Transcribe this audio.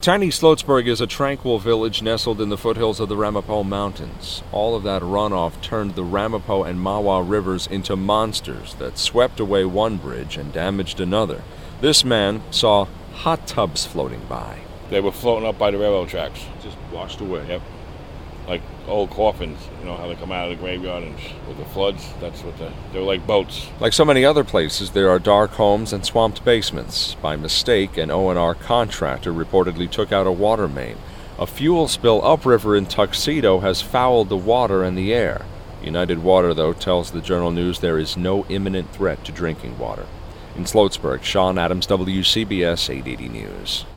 Tiny Sloatsburg is a tranquil village nestled in the foothills of the Ramapo Mountains. All of that runoff turned the Ramapo and Mawa rivers into monsters that swept away one bridge and damaged another. This man saw hot tubs floating by. They were floating up by the railroad tracks. Just washed away. Yep. Like old coffins, you know how they come out of the graveyard and with the floods, that's what they were like boats. Like so many other places, there are dark homes and swamped basements. By mistake, an O&R contractor reportedly took out a water main. A fuel spill upriver in Tuxedo has fouled the water and the air. United Water, though, tells the Journal News there is no imminent threat to drinking water. In Sloatsburg, Sean Adams, WCBS 880 News.